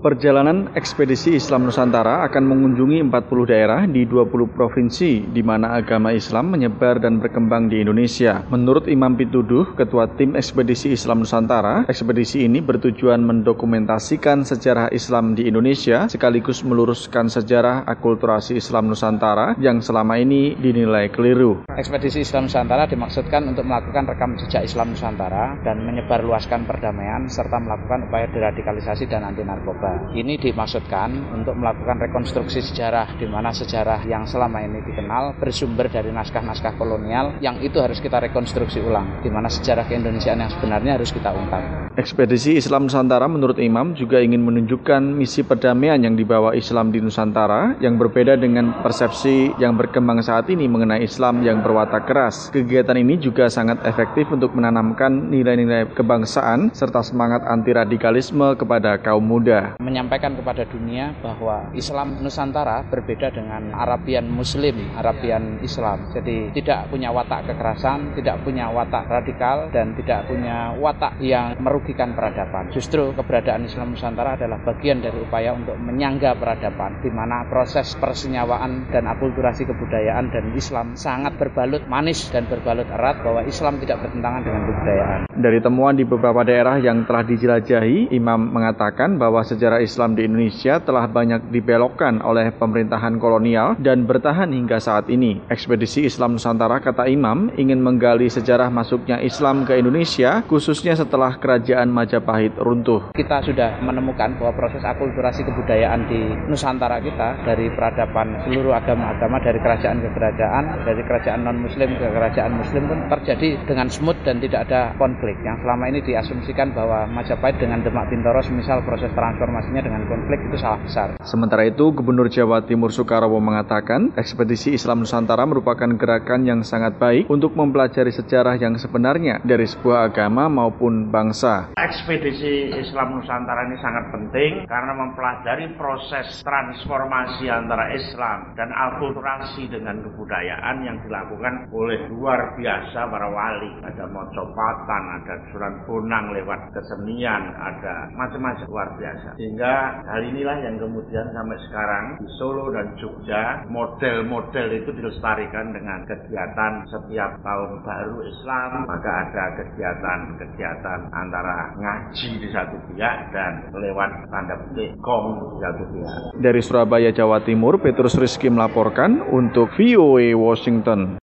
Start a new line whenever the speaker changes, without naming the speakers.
Perjalanan ekspedisi Islam Nusantara akan mengunjungi 40 daerah di 20 provinsi di mana agama Islam menyebar dan berkembang di Indonesia. Menurut Imam Pituduh, Ketua Tim Ekspedisi Islam Nusantara, ekspedisi ini bertujuan mendokumentasikan sejarah Islam di Indonesia sekaligus meluruskan sejarah akulturasi Islam Nusantara yang selama ini dinilai keliru.
Ekspedisi Islam Nusantara dimaksudkan untuk melakukan rekam jejak Islam Nusantara dan menyebarluaskan perdamaian serta melakukan upaya deradikalisasi dan anti narkoba. Ini dimaksudkan untuk melakukan rekonstruksi sejarah, di mana sejarah yang selama ini dikenal bersumber dari naskah-naskah kolonial yang itu harus kita rekonstruksi ulang, di mana sejarah keindonesiaan yang sebenarnya harus kita ungkap.
Ekspedisi Islam Nusantara menurut Imam juga ingin menunjukkan misi perdamaian yang dibawa Islam di Nusantara yang berbeda dengan persepsi yang berkembang saat ini mengenai Islam yang berwatak keras. Kegiatan ini juga sangat efektif untuk menanamkan nilai-nilai kebangsaan serta semangat anti radikalisme kepada kaum muda.
Menyampaikan kepada dunia bahwa Islam Nusantara berbeda dengan Arabian Muslim, Arabian Islam. Jadi tidak punya watak kekerasan, tidak punya watak radikal, dan tidak punya watak yang merugikan peradaban. Justru keberadaan Islam Nusantara adalah bagian dari upaya untuk menyangga peradaban, di mana proses persenyawaan dan akulturasi kebudayaan dan Islam sangat berbalut manis dan berbalut erat, bahwa Islam tidak bertentangan dengan kebudayaan.
Dari temuan di beberapa daerah yang telah dijelajahi, Imam mengatakan bahwa sejarah Islam di Indonesia telah banyak dibelokkan oleh pemerintahan kolonial dan bertahan hingga saat ini. Ekspedisi Islam Nusantara, kata Imam, ingin menggali sejarah masuknya Islam ke Indonesia, khususnya setelah Kerajaan Majapahit runtuh.
Kita sudah menemukan bahwa proses akulturasi kebudayaan di Nusantara kita, dari peradaban seluruh agama-agama, dari kerajaan ke kerajaan, dari kerajaan non-muslim ke kerajaan muslim pun terjadi dengan smooth dan tidak ada konflik. Yang selama ini diasumsikan bahwa Majapahit dengan Demak Bintoro semisal proses transformasinya dengan konflik, itu salah besar.
Sementara itu, Gubernur Jawa Timur Soekarwo mengatakan, ekspedisi Islam Nusantara merupakan gerakan yang sangat baik untuk mempelajari sejarah yang sebenarnya dari sebuah agama maupun bangsa.
Ekspedisi Islam Nusantara ini sangat penting karena mempelajari proses transformasi antara Islam dan akulturasi dengan kebudayaan yang dilakukan oleh luar biasa para wali. Ada mocopatan, ada surat bonang lewat kesenian, ada macam-macam luar biasa. Sehingga hal inilah yang kemudian sampai sekarang di Solo dan Jogja model-model itu dilestarikan dengan kegiatan setiap tahun baru Islam, maka ada kegiatan antara ngaji di satu pihak dan lewat tanda petik gong di satu pihak.
Dari Surabaya, Jawa Timur, Petrus Rizky melaporkan untuk VOA Washington.